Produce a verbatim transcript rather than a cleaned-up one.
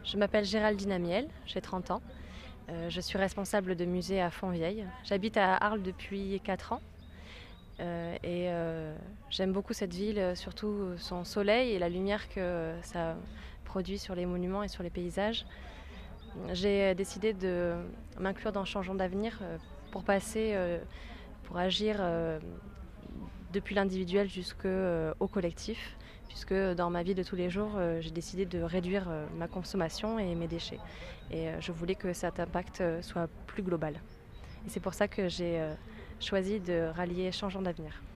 Je m'appelle Géraldine Amiel, j'ai trente ans. Euh, je suis responsable de musée à Fontvieille. J'habite à Arles depuis quatre ans euh, et euh, j'aime beaucoup cette ville, surtout son soleil et la lumière que ça produit sur les monuments et sur les paysages. J'ai décidé de m'inclure dans Changeons d'avenir euh, pour passer, euh, pour agir euh, depuis l'individuel jusqu'au collectif, puisque dans ma vie de tous les jours, euh, j'ai décidé de réduire euh, ma consommation et mes déchets. Et euh, je voulais que cet impact euh, soit plus global. Et c'est pour ça que j'ai euh, choisi de rallier Changeons d'avenir.